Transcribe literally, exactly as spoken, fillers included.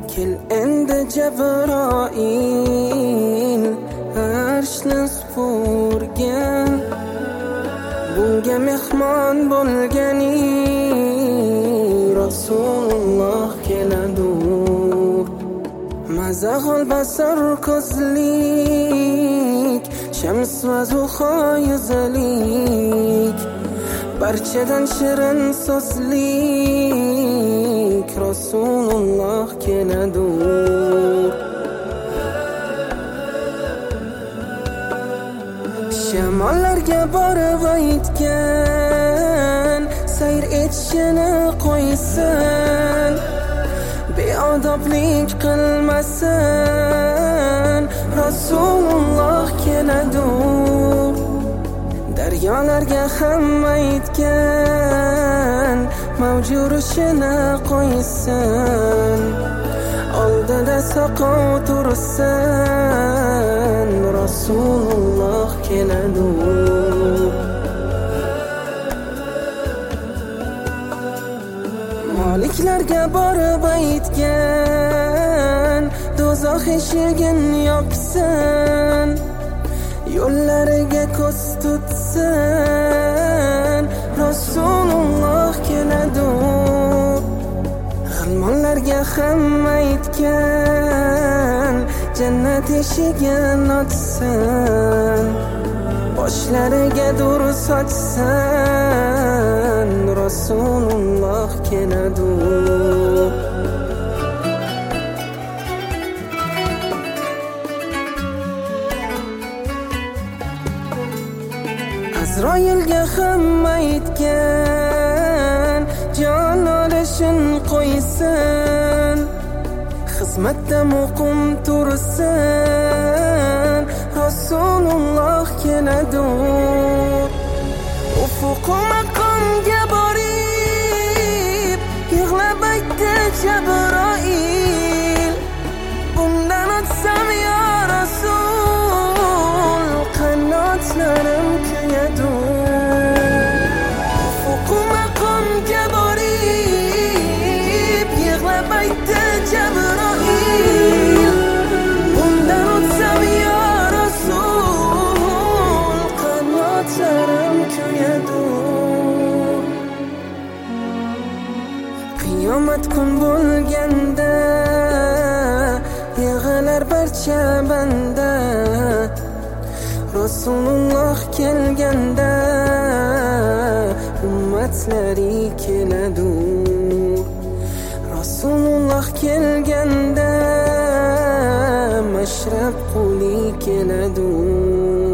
Kel endi Jabroil arshni supurgan, bunga mehmon bo'lgani Rasululloh keladur. Mazahol basar ko'zlik, shams va zuho yuzlik, barchadan shirin so'zlik Rasululloh keladur. Shamollarga borib aytgan, sayr etishini qo'ysin, beodoblik qilmasin Rasululloh keladur. Daryolarga ham aytgan, mavjurishini qo'ysin, oldida soqov tursin Rasululloh keladur. Moliklarga borib aytgan, do'zax eshigini yopsin, yo'llariga ko'z tutsin Rasululloh keladur. G'ilmonlarga ham aytgan, jannat eshigini ochsin, boshlariga dur sochsin Rasululloh keladur. Azroilga ham aytgan, jon olishin qo'ysin, xizmatda muqim tursin Rasululloh keladur. Ufuq maqomga borib yig'lab aytdi Jabroil, bundan o'tsam yo Rasul, qanotlarim kuyadur. Ufuq maqomga borib yig'lab aytdi Jabroil, bundan o'tsam yo Rasul, qanotlarim kuyadur. Qiyomat kun bo'lganda yig'lar barcha banda, Rasululloh kelganda ummatlari keladur. Rasululloh kelganda mashrab quli keladur.